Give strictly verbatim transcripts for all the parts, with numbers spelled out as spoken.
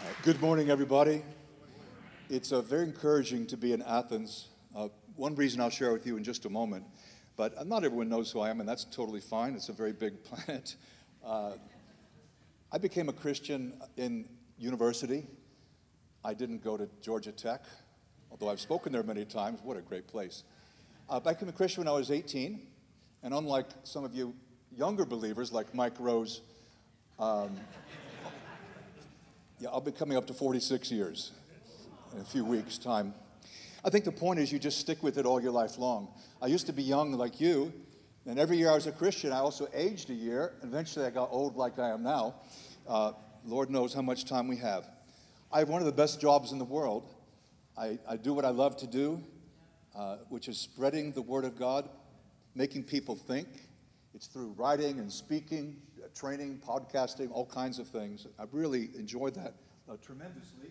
Uh, Good morning, everybody. It's uh, very encouraging to be in Athens. Uh, one reason I'll share with you in just a moment, but uh, not everyone knows who I am, and that's totally fine. It's a very big planet. Uh, I became a Christian in university. I didn't go to Georgia Tech, although I've spoken there many times. What a great place. Uh, I became a Christian when I was eighteen, and unlike some of you younger believers like Mike Rose, um, yeah, I'll be coming up to forty-six years in a few weeks' time. I think the point is you just stick with it all your life long. I used to be young like you, and every year I was a Christian, I also aged a year. Eventually I got old like I am now. Uh, Lord knows how much time we have. I have one of the best jobs in the world. I, I do what I love to do, uh, which is spreading the Word of God, making people think. It's through writing and speaking, uh, training, podcasting, all kinds of things. I really enjoyed that uh, tremendously.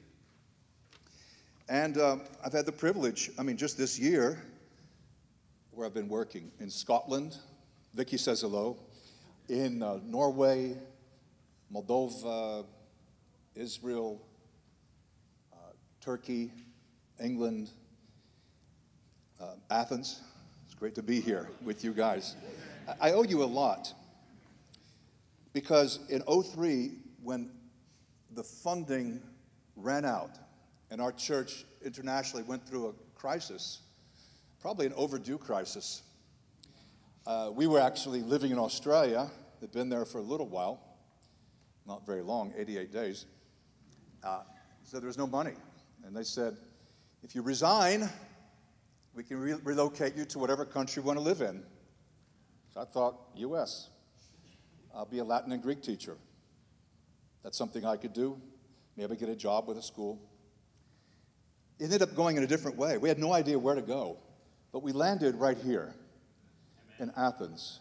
And um, I've had the privilege, I mean, just this year, where I've been working in Scotland, Vicky says hello, in uh, Norway, Moldova, Israel, uh, Turkey, England, uh, Athens. It's great to be here with you guys. I, I owe you a lot, because in oh three, when the funding ran out, and our church internationally went through a crisis, probably an overdue crisis. Uh, we were actually living in Australia, had been there for a little while, not very long, eighty-eight days. Uh, so there was no money. And they said, if you resign, we can re relocate you to whatever country you want to live in. So I thought, U S I'll be a Latin and Greek teacher. That's something I could do, maybe get a job with a school. It ended up going in a different way. We had no idea where to go, but we landed right here in Athens,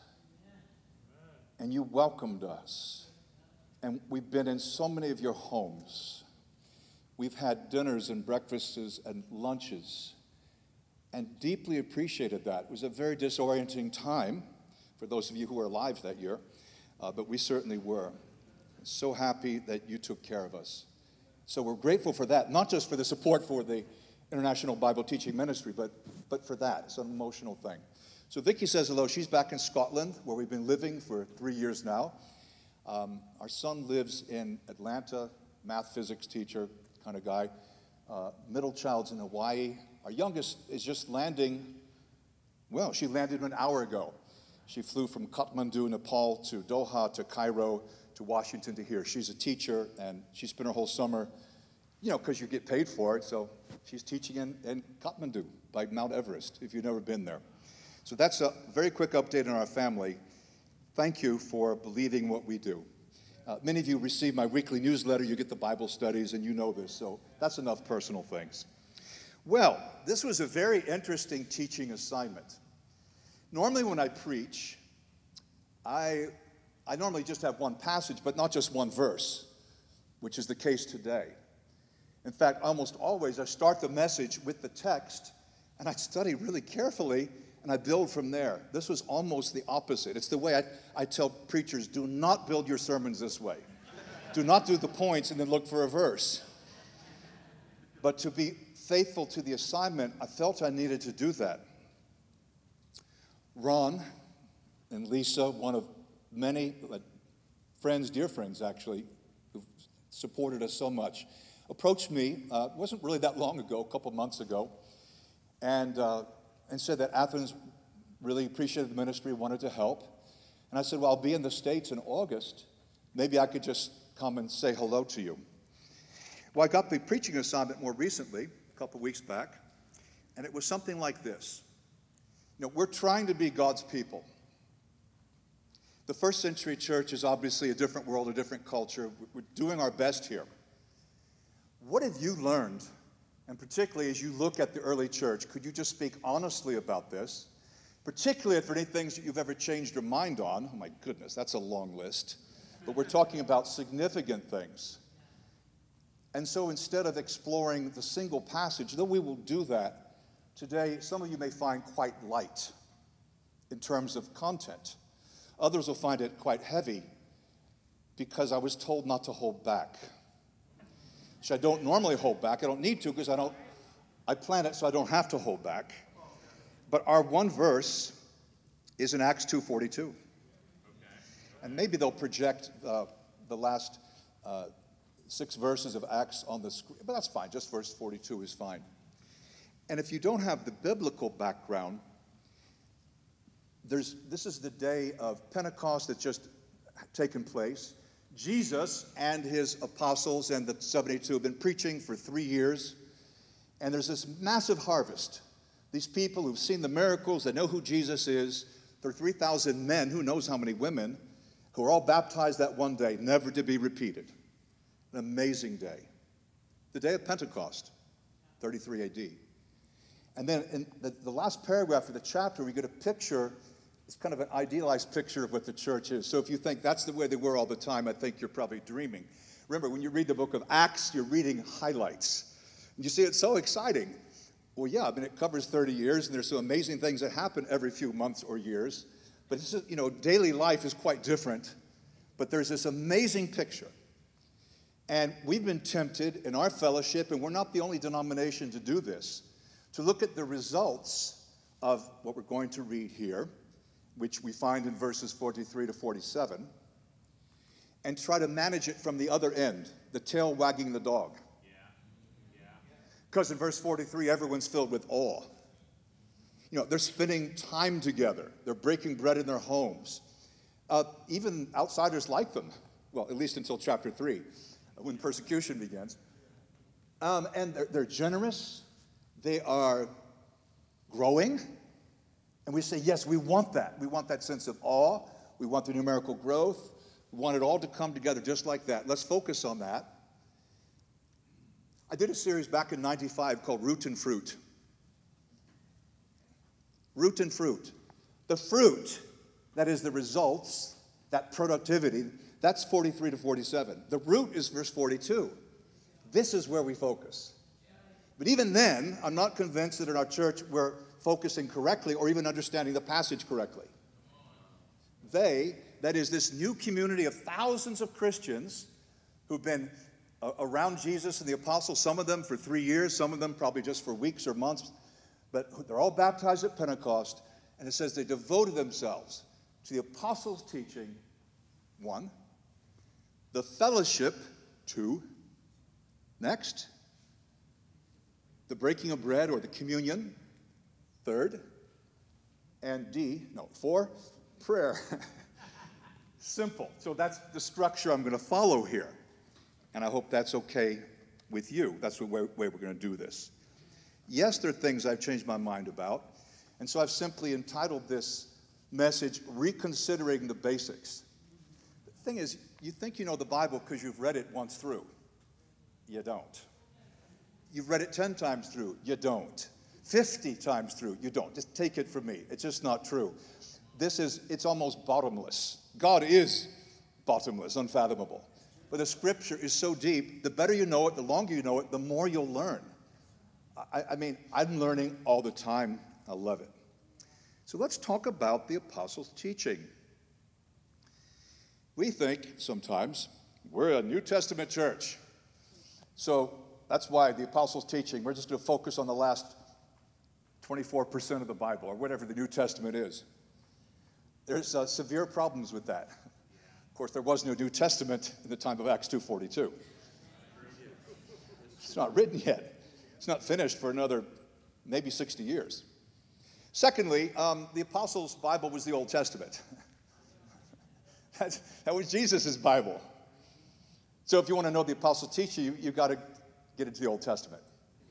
and you welcomed us, and we've been in so many of your homes. We've had dinners and breakfasts and lunches, and deeply appreciated that. It was a very disorienting time for those of you who were alive that year, uh, but we certainly were. So happy that you took care of us. So we're grateful for that, not just for the support for the International Bible Teaching Ministry, but, but for that. It's an emotional thing. So Vicky says hello. She's back in Scotland, where we've been living for three years now. Um, our son lives in Atlanta, math, physics teacher kind of guy. Uh, middle child's in Hawaii. Our youngest is just landing, well, she landed an hour ago. She flew from Kathmandu, Nepal, to Doha, to Cairo, to Washington to here. She's a teacher, and she spent her whole summer, you know, because you get paid for it, so she's teaching in, in Kathmandu by Mount Everest, if you've never been there. So that's a very quick update on our family. Thank you for believing what we do. Uh, many of you receive my weekly newsletter, you get the Bible studies, and you know this, so that's enough personal things. Well, this was a very interesting teaching assignment. Normally when I preach, I I normally just have one passage, but not just one verse, which is the case today. In fact, almost always I start the message with the text, and I study really carefully, and I build from there. This was almost the opposite. It's the way I, I tell preachers, do not build your sermons this way. Do not do the points and then look for a verse. But to be faithful to the assignment, I felt I needed to do that. Ron and Lisa, one of many uh, friends, dear friends actually, who've supported us so much, approached me, uh, it wasn't really that long ago, a couple months ago, and, uh, and said that Athens really appreciated the ministry, wanted to help. And I said, well, I'll be in the States in August. Maybe I could just come and say hello to you. Well, I got the preaching assignment more recently, a couple weeks back, and it was something like this. You know, we're trying to be God's people. The first century church is obviously a different world, a different culture. We're doing our best here. What have you learned, and particularly as you look at the early church, could you just speak honestly about this, particularly if there are any things that you've ever changed your mind on? Oh my goodness, that's a long list. But we're talking about significant things. And so instead of exploring the single passage, though we will do that, today some of you may find quite light in terms of content. Others will find it quite heavy because I was told not to hold back. which I don't normally hold back. I don't need to because I don't, I plan it so I don't have to hold back. But our one verse is in Acts two forty-two. And maybe they'll project uh, the last uh, six verses of Acts on the screen, but that's fine. Just verse forty-two is fine. And if you don't have the biblical background, there's, this is the day of Pentecost that's just taken place. Jesus and his apostles and the seventy-two have been preaching for three years, and there's this massive harvest. These people who've seen the miracles, they know who Jesus is. There are three thousand men, who knows how many women, who are all baptized that one day, never to be repeated. An amazing day. The day of Pentecost, thirty-three A D. And then in the, the last paragraph of the chapter, we get a picture. It's kind of an idealized picture of what the church is. So if you think that's the way they were all the time, I think you're probably dreaming. Remember, when you read the book of Acts, you're reading highlights. And you see, it's so exciting. Well, yeah, I mean, it covers thirty years, and there's some amazing things that happen every few months or years. But it's just, you know, daily life is quite different. But there's this amazing picture. And we've been tempted in our fellowship, and we're not the only denomination to do this, to look at the results of what we're going to read here, which we find in verses forty-three to forty-seven, and try to manage it from the other end, the tail wagging the dog. Because in verse forty-three, everyone's filled with awe. You know, they're spending time together. They're breaking bread in their homes. Uh, even outsiders like them. Well, at least until chapter three, when persecution begins. Um, and they're, they're generous. They are growing. And we say, yes, we want that. We want that sense of awe. We want the numerical growth. We want it all to come together just like that. Let's focus on that. I did a series back in ninety-five called Root and Fruit. Root and fruit. The fruit, that is the results, that productivity, that's forty-three to forty-seven. The root is verse forty-two. This is where we focus. But even then, I'm not convinced that in our church we're focusing correctly or even understanding the passage correctly. They, that is this new community of thousands of Christians who've been uh, around Jesus and the apostles, some of them for three years, some of them probably just for weeks or months, but they're all baptized at Pentecost, and it says they devoted themselves to the apostles' teaching, one, the fellowship, two, next, the breaking of bread or the communion, third, and D, no, four, prayer. Simple. So that's the structure I'm going to follow here, and I hope that's okay with you. That's the way, way we're going to do this. Yes, there are things I've changed my mind about, and so I've simply entitled this message, Reconsidering the Basics. The thing is, you think you know the Bible because you've read it once through. You don't. You've read it ten times through. You don't. fifty times through. You don't. Just take it from me. It's just not true. This is, it's almost bottomless. God is bottomless, unfathomable. But the Scripture is so deep, the better you know it, the longer you know it, the more you'll learn. I, I mean, I'm learning all the time. I love it. So let's talk about the apostles' teaching. We think sometimes we're a New Testament church. So that's why the apostles' teaching, we're just going to focus on the last twenty-four percent of the Bible, or whatever the New Testament is. There's uh, severe problems with that. Of course, there was no New Testament in the time of Acts two forty-two. It's not written yet. It's not finished for another maybe sixty years. Secondly, um, the Apostles' Bible was the Old Testament. That's, that was Jesus' Bible. So if you want to know the Apostles' teaching, you, you've got to get into the Old Testament.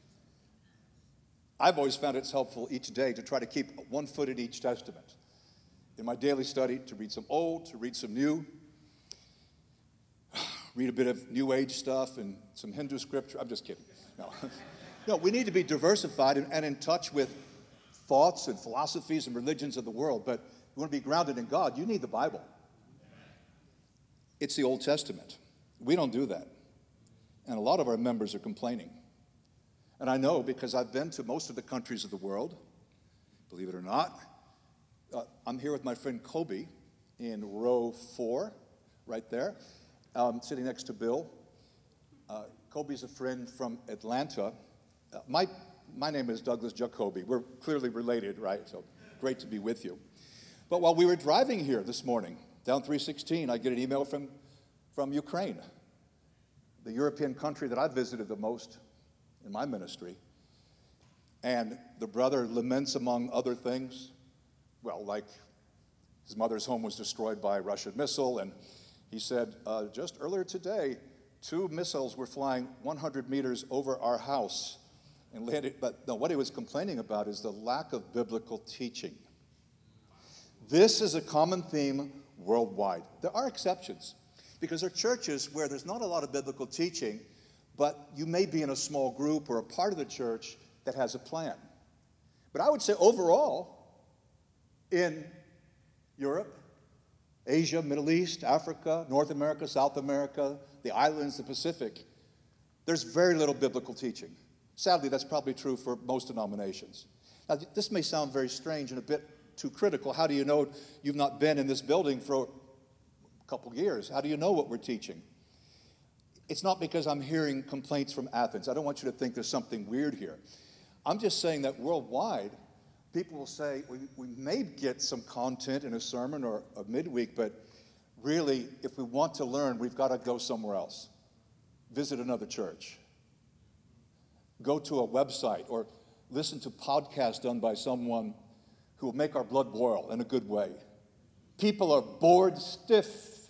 I've always found it's helpful each day to try to keep one foot in each Testament. In my daily study, to read some old, to read some new, read a bit of New Age stuff and some Hindu scripture. I'm just kidding. No. No, we need to be diversified and, and in touch with thoughts and philosophies and religions of the world. But if you want to be grounded in God, you need the Bible. It's the Old Testament. We don't do that. And a lot of our members are complaining. And I know because I've been to most of the countries of the world, believe it or not. Uh, I'm here with my friend Kobe in row four, right there, um, sitting next to Bill. Uh, Kobe's a friend from Atlanta. Uh, my, my name is Douglas Jacoby. We're clearly related, right? So great to be with you. But while we were driving here this morning, down three sixteen, I get an email from, from Ukraine, the European country that I've visited the most in my ministry. And the brother laments, among other things, well, like his mother's home was destroyed by a Russian missile, and he said, uh, just earlier today, two missiles were flying one hundred meters over our house and landed. But no, what he was complaining about is the lack of biblical teaching. This is a common theme worldwide. There are exceptions, because there are churches where there's not a lot of biblical teaching, but you may be in a small group or a part of the church that has a plan. But I would say overall, in Europe, Asia, Middle East, Africa, North America, South America, the islands, the Pacific, there's very little biblical teaching. Sadly, that's probably true for most denominations. Now, this may sound very strange and a bit too critical. How do you know you've not been in this building for a couple years? How do you know what we're teaching? It's not because I'm hearing complaints from Athens. I don't want you to think there's something weird here. I'm just saying that worldwide, people will say, we, we may get some content in a sermon or a midweek, but really, if we want to learn, we've got to go somewhere else. Visit another church. Go to a website or listen to podcasts done by someone who will make our blood boil in a good way. People are bored stiff.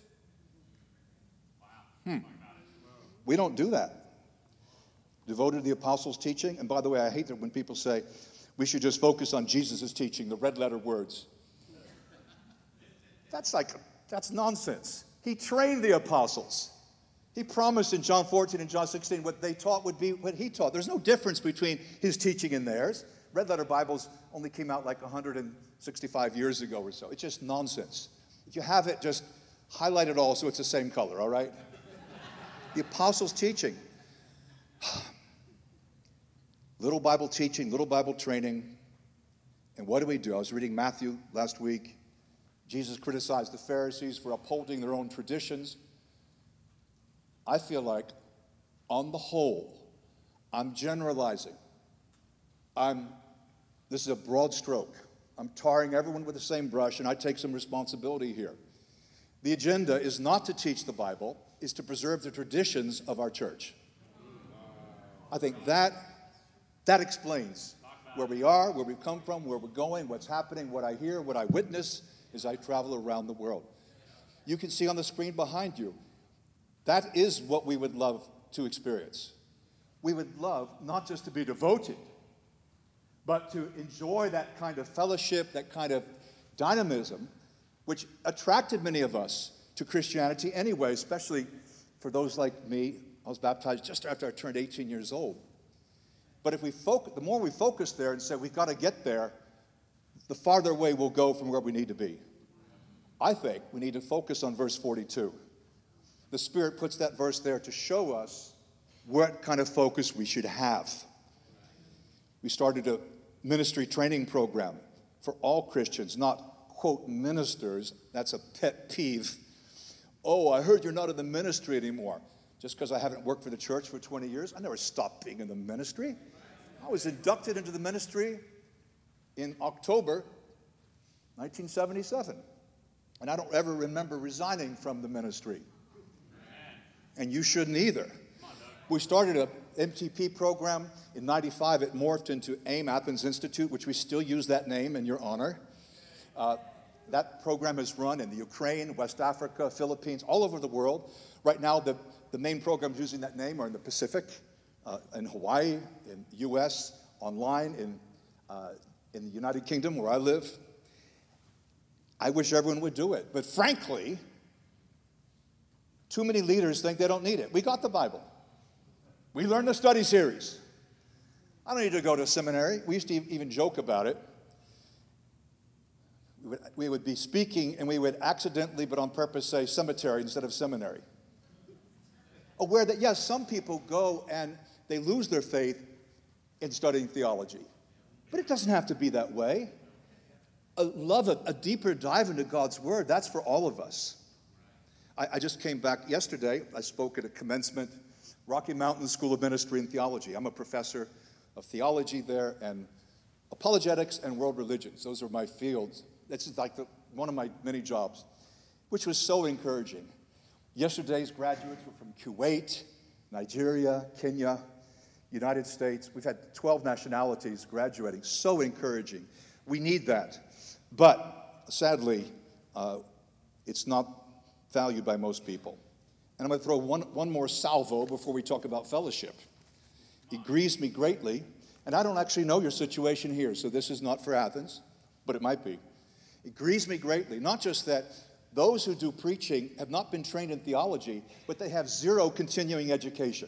Hmm. We don't do that. Devoted to the apostles' teaching. And by the way, I hate that when people say, we should just focus on Jesus' teaching, the red letter words. That's like, that's nonsense. He trained the apostles. He promised in John fourteen and John sixteen what they taught would be what he taught. There's no difference between his teaching and theirs. Red letter Bibles only came out like one hundred sixty-five years ago or so. It's just nonsense. If you have it, just highlight it all so it's the same color, all right? The apostles' teaching. Little Bible teaching, little Bible training. And what do we do? I was reading Matthew last week. Jesus criticized the Pharisees for upholding their own traditions. I feel like, on the whole, I'm generalizing. I'm, this is a broad stroke. I'm tarring everyone with the same brush, and I take some responsibility here. The agenda is not to teach the Bible, is to preserve the traditions of our church. I think that, that explains where we are, where we've come from, where we're going, what's happening, what I hear, what I witness as I travel around the world. You can see on the screen behind you, that is what we would love to experience. We would love not just to be devoted, but to enjoy that kind of fellowship, that kind of dynamism, which attracted many of us to Christianity anyway, especially for those like me. I was baptized just after I turned eighteen years old. But if we focus, the more we focus there and say we've got to get there, the farther away we'll go from where we need to be. I think we need to focus on verse forty-two. The Spirit puts that verse there to show us what kind of focus we should have. We started a ministry training program for all Christians, not, quote, ministers. That's a pet peeve. Oh, I heard you're not in the ministry anymore. Just because I haven't worked for the church for twenty years, I never stopped being in the ministry. I was inducted into the ministry in October nineteen seventy-seven. And I don't ever remember resigning from the ministry. And you shouldn't either. We started a M T P program in ninety-five. It morphed into AIM, Athens Institute, which we still use that name in your honor. Uh, that program is run in the Ukraine, West Africa, Philippines, all over the world. Right now, the, the main programs using that name are in the Pacific, uh, in Hawaii, in the U S, online, in, uh, in the United Kingdom, where I live. I wish everyone would do it. But frankly, too many leaders think they don't need it. We got the Bible. We learned the study series. I don't need to go to seminary. We used to even joke about it. We would, we would be speaking and we would accidentally, but on purpose, say cemetery instead of seminary. Aware that, yes, some people go and they lose their faith in studying theology. But it doesn't have to be that way. A love, a, a deeper dive into God's Word, that's for all of us. I, I just came back yesterday. I spoke at a commencement Rocky Mountain School of Ministry and Theology. I'm a professor of theology there, and apologetics and world religions. Those are my fields. That's like the, one of my many jobs, which was so encouraging. Yesterday's graduates were from Kuwait, Nigeria, Kenya, United States. We've had twelve nationalities graduating. So encouraging. We need that. But sadly, uh, it's not valued by most people. And I'm going to throw one, one more salvo before we talk about fellowship. It grieves me greatly, and I don't actually know your situation here, so this is not for Athens, but it might be. It grieves me greatly, not just that those who do preaching have not been trained in theology, but they have zero continuing education.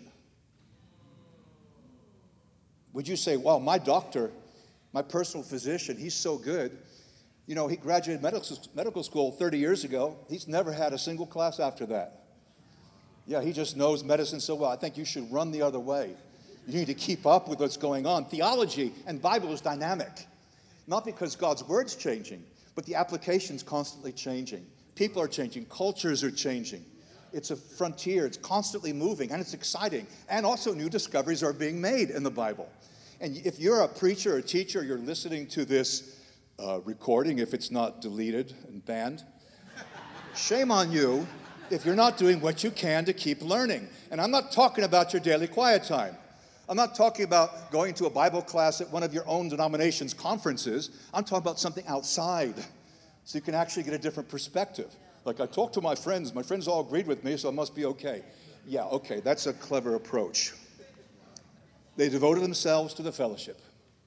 Would you say, well, my doctor, my personal physician, he's so good. You know, he graduated medical, medical school thirty years ago. He's never had a single class after that. Yeah, he just knows medicine so well. I think you should run the other way. You need to keep up with what's going on. Theology and Bible is dynamic. Not because God's word's changing, but the application's constantly changing. People are changing. Cultures are changing. It's a frontier. It's constantly moving, and it's exciting. And also new discoveries are being made in the Bible. And if you're a preacher or a teacher, you're listening to this uh, recording, if it's not deleted and banned, shame on you if you're not doing what you can to keep learning. And I'm not talking about your daily quiet time. I'm not talking about going to a Bible class at one of your own denomination's conferences. I'm talking about something outside, so you can actually get a different perspective. Like, I talked to my friends. My friends all agreed with me, so it must be okay. Yeah, okay, that's a clever approach. They devoted themselves to the fellowship.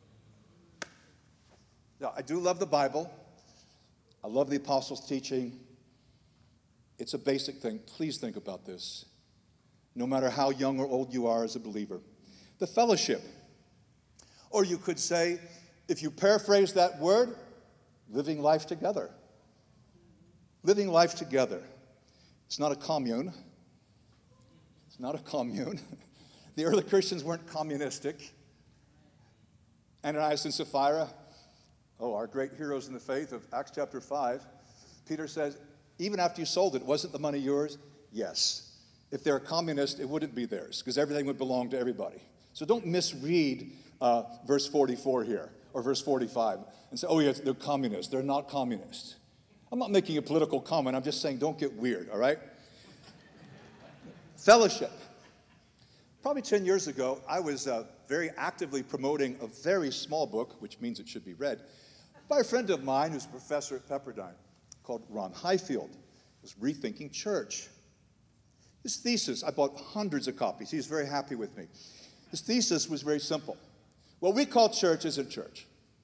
Now, I do love the Bible. I love the apostles' teaching. It's a basic thing. Please think about this, no matter how young or old you are as a believer. The fellowship. Or you could say, if you paraphrase that word, living life together. Living life together. It's not a commune. It's not a commune. The early Christians weren't communistic. Ananias and Sapphira, oh, our great heroes in the faith of Acts chapter five, Peter says, even after you sold it, wasn't the money yours? Yes. If they're a communist, it wouldn't be theirs, because everything would belong to everybody. So don't misread uh, verse forty-four here, or verse forty-five, and say, oh, yes, they're communists. They're not communists. I'm not making a political comment. I'm just saying don't get weird, all right? Fellowship. Probably ten years ago, I was uh, very actively promoting a very small book, which means it should be read, by a friend of mine who's a professor at Pepperdine, called Ron Highfield. It was Rethinking Church. His thesis, I bought hundreds of copies. He was very happy with me. His thesis was very simple. What we call church isn't church.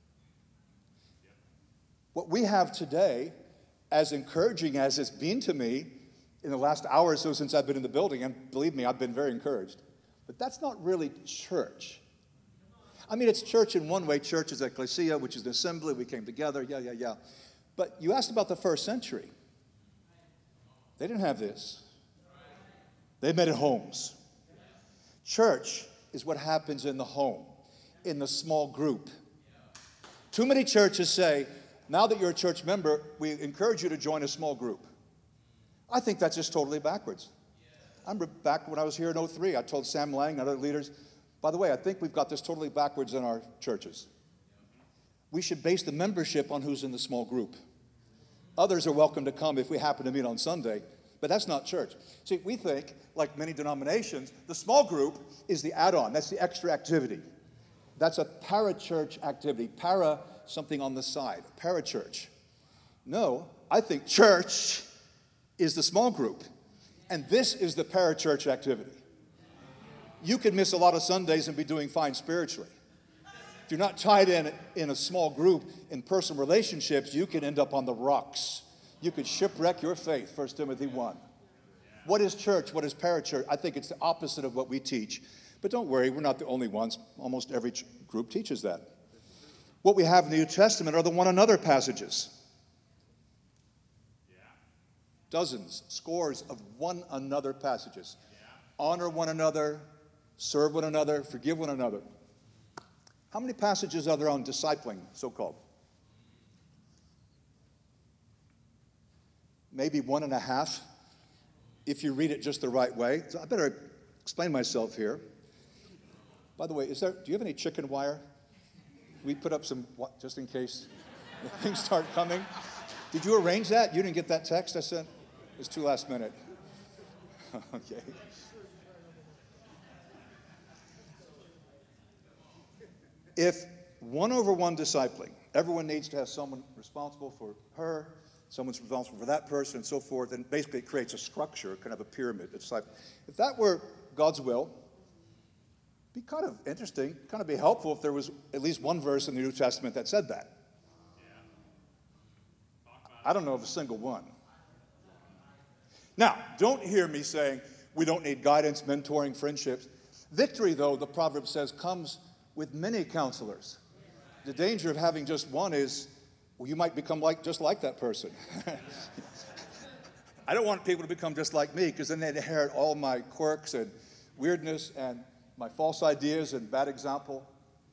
What we have today, as encouraging as it's been to me in the last hour or so since I've been in the building, and believe me, I've been very encouraged, but that's not really church. I mean, it's church in one way. Church is ecclesia, which is the assembly. We came together, yeah, yeah, yeah. But you asked about the first century. They didn't have this. They met at homes. Church is what happens in the home, in the small group. Too many churches say, now that you're a church member, we encourage you to join a small group. I think that's just totally backwards. I remember back when I was here in oh three, I told Sam Lang and other leaders, by the way, I think we've got this totally backwards in our churches. We should base the membership on who's in the small group. Others are welcome to come if we happen to meet on Sunday, but that's not church. See, we think, like many denominations, the small group is the add-on. That's the extra activity. That's a parachurch activity. Para, something on the side. Parachurch. No, I think church is the small group, and this is the parachurch activity. You could miss a lot of Sundays and be doing fine spiritually. If you're not tied in in a small group in personal relationships, you can end up on the rocks. You could shipwreck your faith, First Timothy one. What is church? What is parachurch? I think it's the opposite of what we teach. But don't worry, we're not the only ones. Almost every group teaches that. What we have in the New Testament are the one another passages. Dozens, scores of one another passages. Honor one another, serve one another, forgive one another. How many passages are there on discipling, so-called? Maybe one and a half, if you read it just the right way. So I better explain myself here. By the way, is there, do you have any chicken wire? We put up some, what, just in case things start coming. Did you arrange that? You didn't get that text I sent? It was too last minute. Okay. If one over one discipling, everyone needs to have someone responsible for her, someone's responsible for that person, and so forth, and basically it creates a structure, kind of a pyramid. It's like, if that were God's will, it'd be kind of interesting, kind of be helpful if there was at least one verse in the New Testament that said that. I don't know of a single one. Now, don't hear me saying we don't need guidance, mentoring, friendships. Victory, though, the proverb says, comes with many counselors. The danger of having just one is, well, you might become like just like that person. I don't want people to become just like me, because then they'd inherit all my quirks and weirdness and my false ideas and bad example.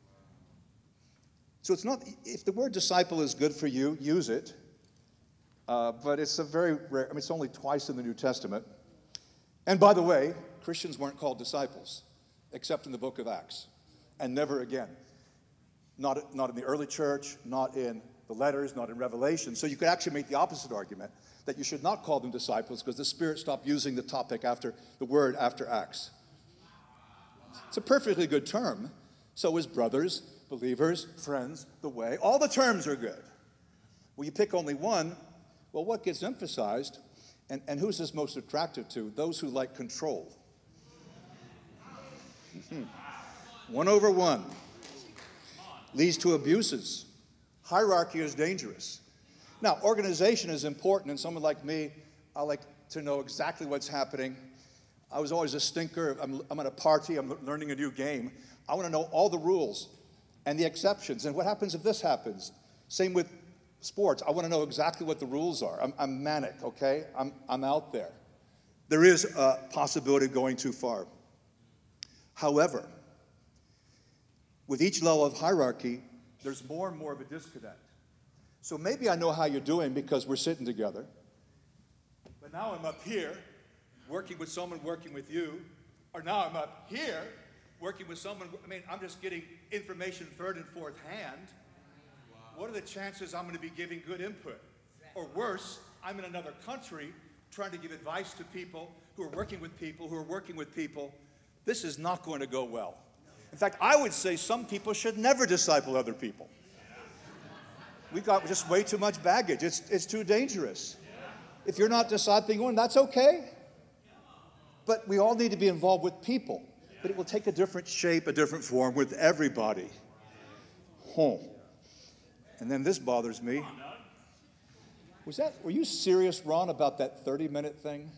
So it's not, if the word disciple is good for you, use it. Uh, but it's a very rare, I mean, it's only twice in the New Testament. And by the way, Christians weren't called disciples, except in the book of Acts, and never again. Not, not in the early church, not in the letters, not in Revelation. So you could actually make the opposite argument, that you should not call them disciples because the Spirit stopped using the topic after the word after Acts. It's a perfectly good term. So is brothers, believers, friends, the way. All the terms are good. Well, you pick only one. Well, what gets emphasized, and, and who's this most attractive to? Those who like control. One over one leads to abuses. Hierarchy is dangerous. Now, organization is important, and someone like me, I like to know exactly what's happening. I was always a stinker. I'm, I'm at a party. I'm learning a new game. I want to know all the rules and the exceptions, and what happens if this happens. Same with sports. I want to know exactly what the rules are. I'm, I'm manic, okay? I'm, I'm out there. There is a possibility of going too far. However, with each level of hierarchy, there's more and more of a disconnect. So maybe I know how you're doing because we're sitting together. But now I'm up here working with someone working with you. Or now I'm up here working with someone. I mean, I'm just getting information third and fourth hand. What are the chances I'm going to be giving good input? Or worse, I'm in another country trying to give advice to people who are working with people who are working with people. This is not going to go well. In fact, I would say some people should never disciple other people. We've got just way too much baggage. It's, it's too dangerous. If you're not discipling one, that's okay. But we all need to be involved with people. But it will take a different shape, a different form with everybody. Home. And then this bothers me. Was that, were you serious, Ron, about that thirty-minute thing?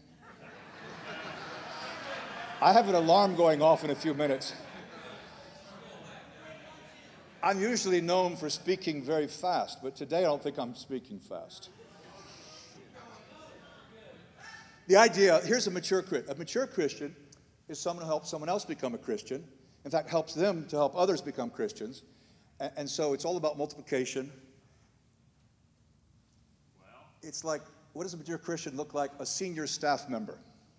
I have an alarm going off in a few minutes. I'm usually known for speaking very fast, but today I don't think I'm speaking fast. The idea, here's a mature Christian. A mature Christian is someone who helps someone else become a Christian. In fact, helps them to help others become Christians. And, and so it's all about multiplication. It's like, what does a mature Christian look like? A senior staff member.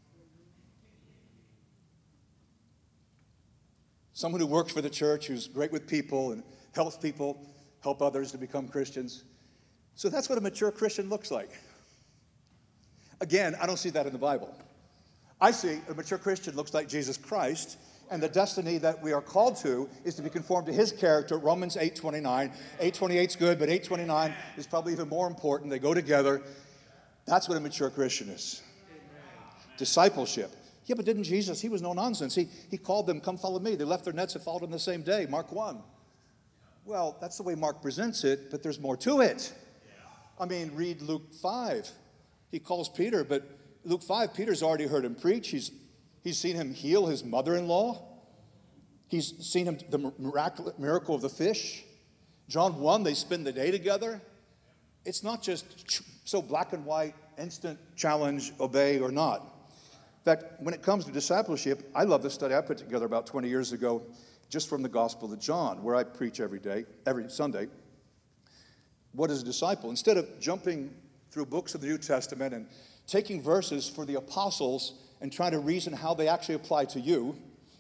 Someone who works for the church, who's great with people and helps people help others to become Christians. So that's what a mature Christian looks like. Again, I don't see that in the Bible. I see a mature Christian looks like Jesus Christ, and the destiny that we are called to is to be conformed to his character, Romans eight twenty-nine. eight twenty-eight is good, but eight twenty-nine is probably even more important. They go together. That's what a mature Christian is. Discipleship. Yeah, but didn't Jesus, he was no nonsense. He, he called them, come follow me. They left their nets and followed him the same day, Mark one. Well, that's the way Mark presents it, but there's more to it. I mean, read Luke five. He calls Peter, but Luke five, Peter's already heard him preach. He's, he's seen him heal his mother-in-law. He's seen him, the miracle, miracle of the fish. John one, they spend the day together. It's not just so black and white, instant challenge, obey or not. In fact, when it comes to discipleship, I love this study I put together about twenty years ago, just from the Gospel of John, where I preach every day, every Sunday. What is a disciple? Instead of jumping through books of the New Testament and taking verses for the apostles and trying to reason how they actually apply to you.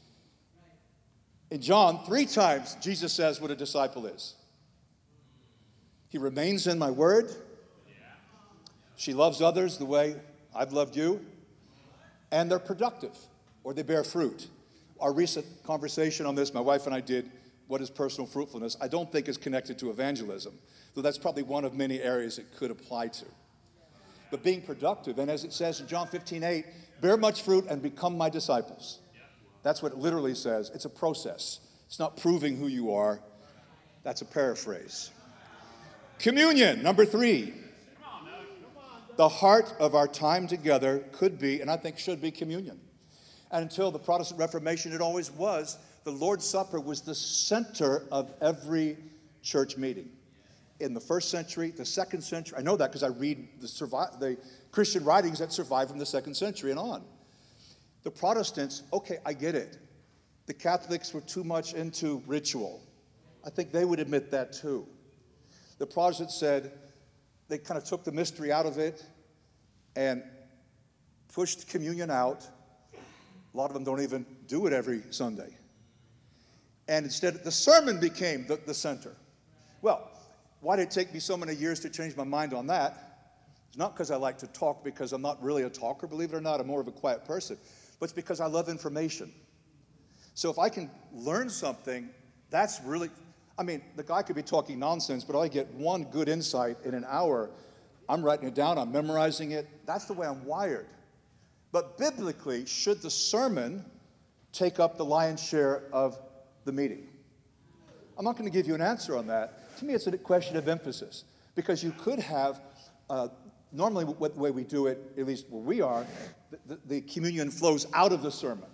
In John, three times, Jesus says what a disciple is. He remains in my word. She loves others the way I've loved you. And they're productive, or they bear fruit. Our recent conversation on this, my wife and I did, what is personal fruitfulness? I don't think is connected to evangelism, though that's probably one of many areas it could apply to. But being productive, and as it says in John fifteen eight, bear much fruit and become my disciples. That's what it literally says. It's a process. It's not proving who you are. That's a paraphrase. Communion, number three. The heart of our time together could be, and I think should be, communion. And until the Protestant Reformation, it always was, the Lord's Supper was the center of every church meeting. In the first century, the second century, I know that because I read the, survive, the Christian writings that survived from the second century and on. The Protestants, okay, I get it. The Catholics were too much into ritual. I think they would admit that too. The Protestants said they kind of took the mystery out of it and pushed communion out. A lot of them don't even do it every Sunday. And instead, the sermon became the, the center. Well, why did it take me so many years to change my mind on that? It's not because I like to talk, because I'm not really a talker, believe it or not. I'm more of a quiet person. But it's because I love information. So if I can learn something, that's really, I mean, the guy could be talking nonsense, but I get one good insight in an hour. I'm writing it down, I'm memorizing it. That's the way I'm wired. But biblically, should the sermon take up the lion's share of the meeting? I'm not going to give you an answer on that. To me, it's a question of emphasis. Because you could have, uh, normally the way we do it, at least where we are, the, the communion flows out of the sermon.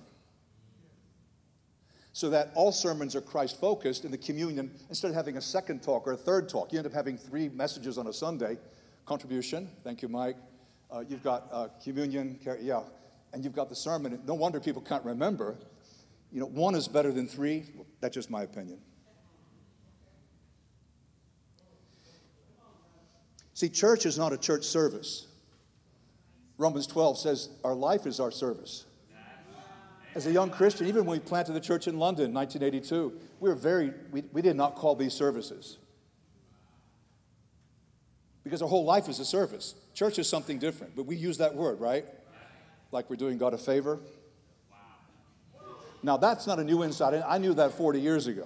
So that all sermons are Christ-focused, and the communion, instead of having a second talk or a third talk, you end up having three messages on a Sunday. Contribution, thank you, Mike. Uh, you've got uh, communion, yeah, and you've got the sermon. No wonder people can't remember. You know, one is better than three. That's just my opinion. See, church is not a church service. Romans twelve says our life is our service. As a young Christian, even when we planted the church in London in nineteen eighty-two, we were very, we, we did not call these services. Because our whole life is a service. Church is something different, but we use that word, right? Like we're doing God a favor. Now, that's not a new insight. I knew that forty years ago.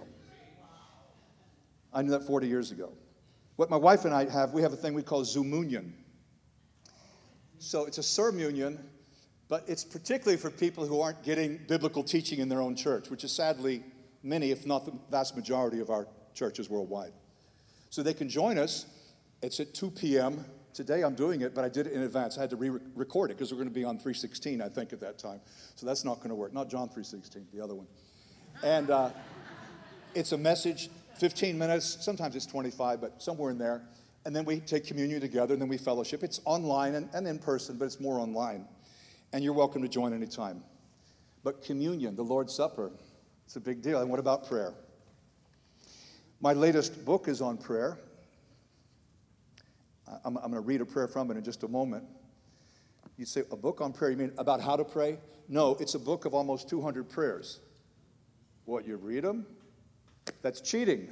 I knew that forty years ago. What my wife and I have, we have a thing we call Zoomunion. So it's a sermunion, but it's particularly for people who aren't getting biblical teaching in their own church, which is sadly many, if not the vast majority of our churches worldwide. So they can join us. It's at two p m Today I'm doing it, but I did it in advance. I had to re-record it because we're going to be on three sixteen, I think, at that time. So that's not going to work. Not John three sixteen, the other one. And uh, it's a message, fifteen minutes. Sometimes it's twenty-five, but somewhere in there. And then we take communion together, and then we fellowship. It's online and, and in person, but it's more online. And you're welcome to join anytime. But communion, the Lord's Supper, it's a big deal. And what about prayer? My latest book is on prayer. I'm, I'm going to read a prayer from it in just a moment. You say, a book on prayer, you mean about how to pray? No, it's a book of almost two hundred prayers. What, you read them? That's cheating.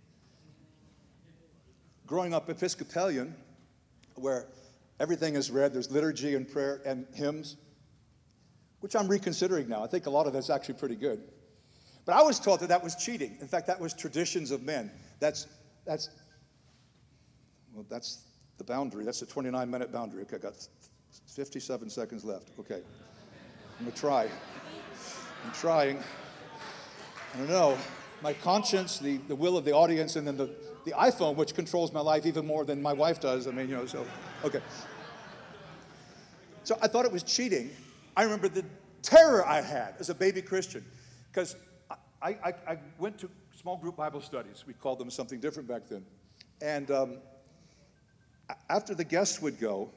Growing up Episcopalian, where everything is read, there's liturgy and prayer and hymns, which I'm reconsidering now. I think a lot of that's actually pretty good. But I was taught that that was cheating. In fact, that was traditions of men. That's, that's, well, that's the boundary. That's the twenty-nine minute boundary. Okay, I got fifty-seven seconds left. Okay, I'm going to try. I'm trying. I don't know. My conscience, the, the will of the audience, and then the, the iPhone, which controls my life even more than my wife does. I mean, you know, so, okay. So I thought it was cheating. I remember the terror I had as a baby Christian, because I, I, I went to small group Bible studies. We called them something different back then. And um, after the guests would go,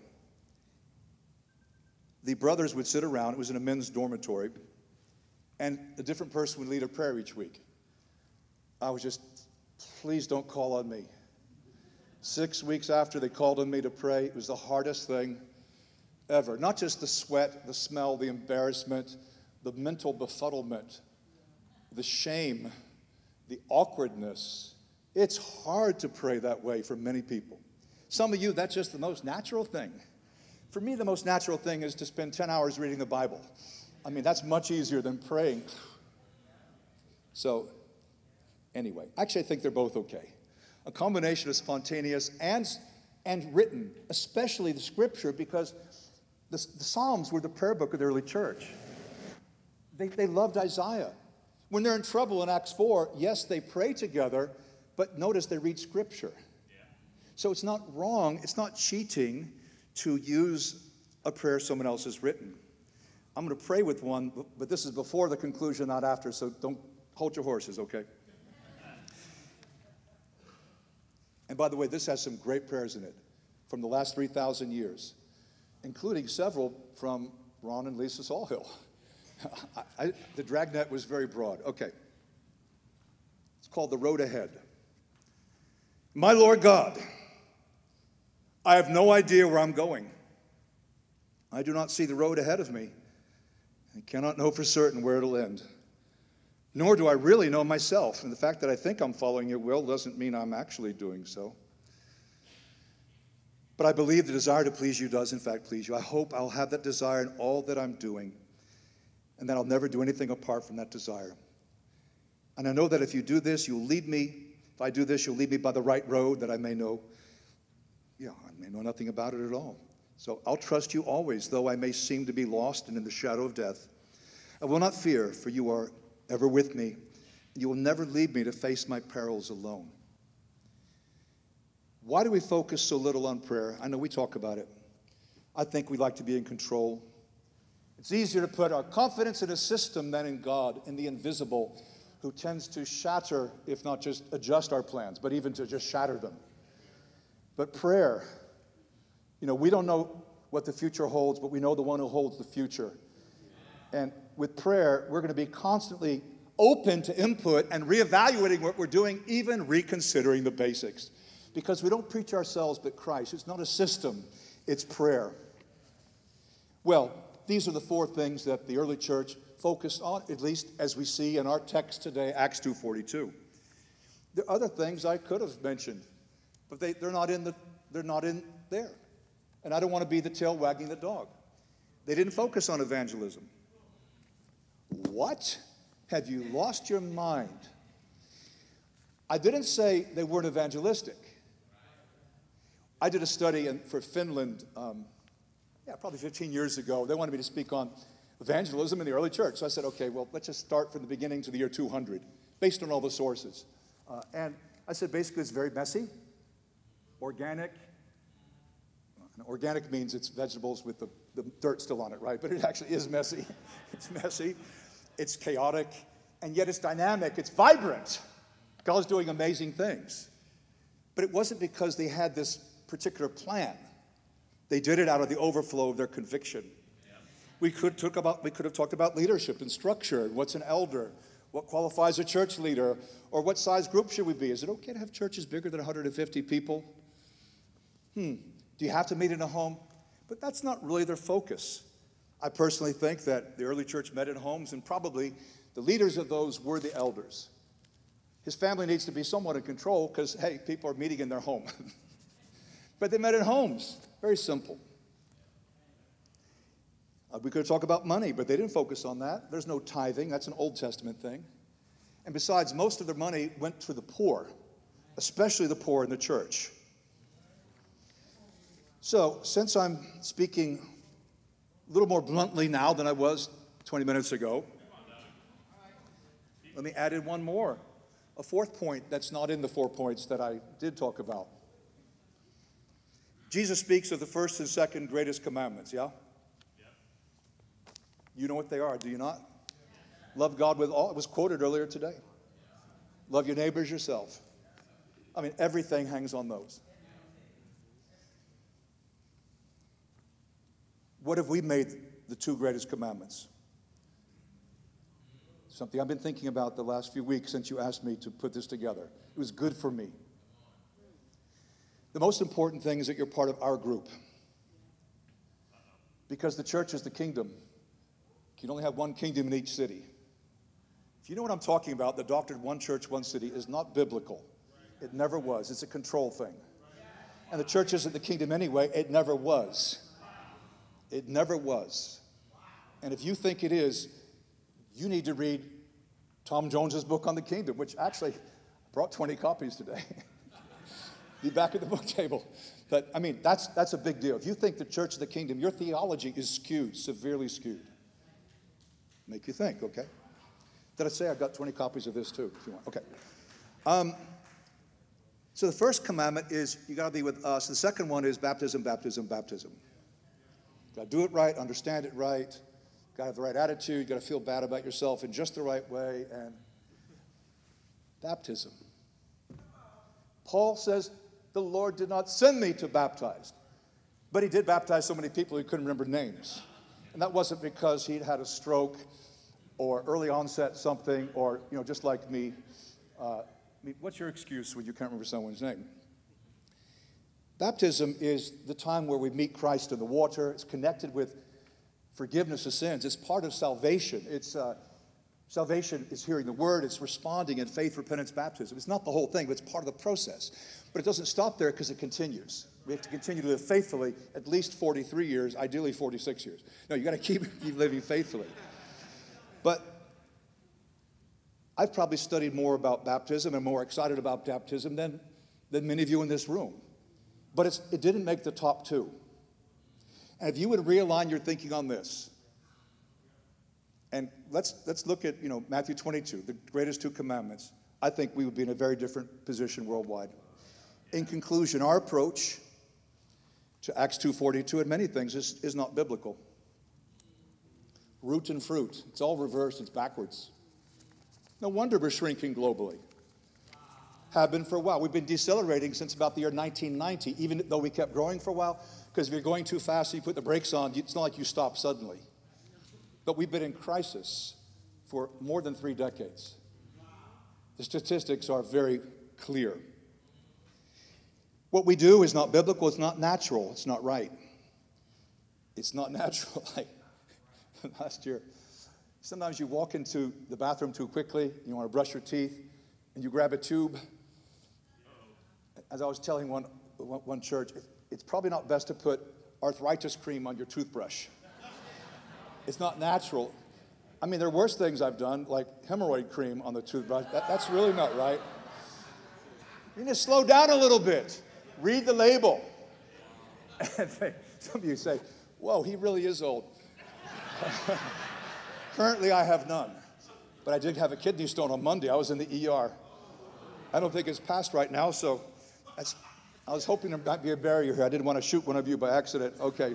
the brothers would sit around. It was in a men's dormitory. And a different person would lead a prayer each week. I was just, please don't call on me. Six weeks after they called on me to pray, it was the hardest thing ever. Not just the sweat, the smell, the embarrassment, the mental befuddlement, the shame, the awkwardness. It's hard to pray that way for many people. Some of you, that's just the most natural thing. For me, the most natural thing is to spend ten hours reading the Bible. I mean, that's much easier than praying. So, anyway, actually I think they're both okay. A combination of spontaneous and, and written, especially the scripture, because the, the Psalms were the prayer book of the early church. They, they loved Isaiah. When they're in trouble in Acts four, yes, they pray together, but notice they read scripture. Yeah. So it's not wrong, it's not cheating to use a prayer someone else has written. I'm going to pray with one, but this is before the conclusion, not after, so don't hold your horses, okay? And by the way, this has some great prayers in it from the last three thousand years, including several from Ron and Lisa Sawhill. I, I, the dragnet was very broad. Okay. It's called The Road Ahead. My Lord God, I have no idea where I'm going. I do not see the road ahead of me. I cannot know for certain where it'll end. Nor do I really know myself. And the fact that I think I'm following your will doesn't mean I'm actually doing so. But I believe the desire to please you does, in fact, please you. I hope I'll have that desire in all that I'm doing, and that I'll never do anything apart from that desire. And I know that if you do this, you'll lead me. If I do this, you'll lead me by the right road that I may know. Yeah, I may know nothing about it at all. So I'll trust you always, though I may seem to be lost and in the shadow of death. I will not fear, for you are ever with me. You will never leave me to face my perils alone. Why do we focus so little on prayer? I know we talk about it. I think we like to be in control. It's easier to put our confidence in a system than in God, in the invisible, who tends to shatter, if not just adjust our plans, but even to just shatter them. But prayer, you know, we don't know what the future holds, but we know the one who holds the future. And with prayer, we're going to be constantly open to input and reevaluating what we're doing, even reconsidering the basics. Because we don't preach ourselves, but Christ. It's not a system, it's prayer. Well, these are the four things that the early church focused on, at least as we see in our text today, Acts two forty-two. There are other things I could have mentioned, but they, they're not in the, they're not in there. And I don't want to be the tail wagging the dog. They didn't focus on evangelism. What? Have you lost your mind? I didn't say they weren't evangelistic. I did a study in, for Finland, um, yeah, probably fifteen years ago. They wanted me to speak on evangelism in the early church. So I said, okay, well, let's just start from the beginning to the year two hundred, based on all the sources. Uh, and I said, basically, it's very messy, organic. And organic means it's vegetables with the, the dirt still on it, right? But it actually is messy. It's messy. It's chaotic. And yet it's dynamic. It's vibrant. God's doing amazing things. But it wasn't because they had this particular plan. They did it out of the overflow of their conviction. Yeah. We could, took about, we could have talked about leadership and structure. What's an elder? What qualifies a church leader? Or what size group should we be? Is it okay to have churches bigger than one hundred fifty people? Hmm. Do you have to meet in a home? But that's not really their focus. I personally think that the early church met in homes, and probably the leaders of those were the elders. His family needs to be somewhat in control because, hey, people are meeting in their home. But they met in homes. Very simple. Uh, we could talk about money, but they didn't focus on that. There's no tithing. That's an Old Testament thing. And besides, most of their money went to the poor, especially the poor in the church. So, since I'm speaking a little more bluntly now than I was twenty minutes ago, let me add in one more. A fourth point that's not in the four points that I did talk about. Jesus speaks of the first and second greatest commandments, yeah? Yep. You know what they are, do you not? Yep. Love God with all. It was quoted earlier today. Yep. Love your neighbors yourself. I mean, everything hangs on those. What have we made the two greatest commandments? Something I've been thinking about the last few weeks since you asked me to put this together. It was good for me. The most important thing is that you're part of our group. Because the church is the kingdom. You can only have one kingdom in each city. If you know what I'm talking about, the doctrine of one church, one city is not biblical. It never was. It's a control thing. And the church isn't the kingdom anyway. It never was. It never was. And if you think it is, you need to read Tom Jones's book on the kingdom, which actually I brought twenty copies today. Be back at the book table. But, I mean, that's, that's a big deal. If you think the church is the kingdom, your theology is skewed, severely skewed. Make you think, okay? Did I say I got twenty copies of this too, if you want? Okay. Um, so the first commandment is you got to be with us. The second one is baptism, baptism, baptism. Got to do it right, understand it right. Got to have the right attitude. Got to feel bad about yourself in just the right way. And baptism. Paul says, the Lord did not send me to baptize. But he did baptize so many people he couldn't remember names. And that wasn't because he'd had a stroke or early onset something, or, you know, just like me. Uh, I mean, what's your excuse when you can't remember someone's name? Baptism is the time where we meet Christ in the water. It's connected with forgiveness of sins. It's part of salvation. It's uh, salvation is hearing the word. It's responding in faith, repentance, baptism. It's not the whole thing, but it's part of the process. But it doesn't stop there because it continues. We have to continue to live faithfully at least forty-three years, ideally forty-six years. No, you got to keep, keep living faithfully. But I've probably studied more about baptism and more excited about baptism than, than many of you in this room. But it's, it didn't make the top two. And if you would realign your thinking on this, and let's, let's look at, you know, Matthew twenty-two, the greatest two commandments, I think we would be in a very different position worldwide. In conclusion, our approach to Acts two forty-two and many things is, is not biblical. Root and fruit. It's all reversed. It's backwards. No wonder we're shrinking globally. Have been for a while. We've been decelerating since about the year nineteen ninety, even though we kept growing for a while, because if you're going too fast and you put the brakes on, it's not like you stop suddenly. But we've been in crisis for more than three decades. The statistics are very clear. What we do is not biblical. It's not natural. It's not right. It's not natural. Like last year, sometimes you walk into the bathroom too quickly, you want to brush your teeth, and you grab a tube. As I was telling one, one church, it's probably not best to put arthritis cream on your toothbrush. It's not natural. I mean, there are worse things I've done, like hemorrhoid cream on the toothbrush. That, that's really not right. You need to slow down a little bit. Read the label. And they, some of you say, whoa, he really is old. Currently, I have none. But I did have a kidney stone on Monday. I was in the E R. I don't think it's passed right now, so that's, I was hoping there might be a barrier here. I didn't want to shoot one of you by accident. Okay.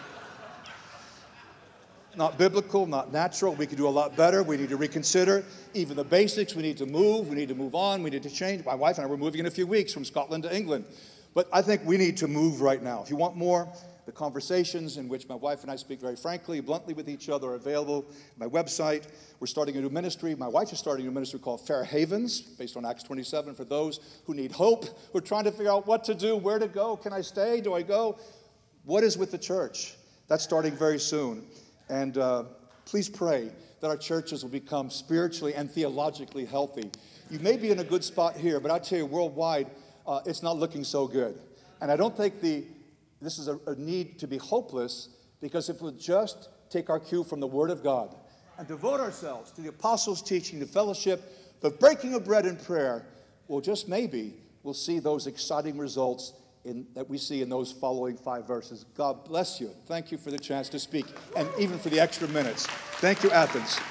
Not biblical, not natural. We could do a lot better. We need to reconsider even the basics. We need to move. We need to move on. We need to change. My wife and I were moving in a few weeks from Scotland to England. But I think we need to move right now. If you want more, the conversations in which my wife and I speak very frankly, bluntly with each other are available on my website. We're starting a new ministry. My wife is starting a new ministry called Fair Havens, based on Acts twenty-seven, for those who need hope. We're trying to figure out what to do, where to go. Can I stay? Do I go? What is with the church? That's starting very soon. And uh, please pray that our churches will become spiritually and theologically healthy. You may be in a good spot here, but I tell you, worldwide, uh, it's not looking so good. And I don't think the this is a, a need to be hopeless, because if we'll just take our cue from the Word of God and devote ourselves to the apostles' teaching, the fellowship, the breaking of bread and prayer, well, just maybe we'll see those exciting results In, that we see in those following five verses. God bless you. Thank you for the chance to speak, and even for the extra minutes. Thank you, Athens.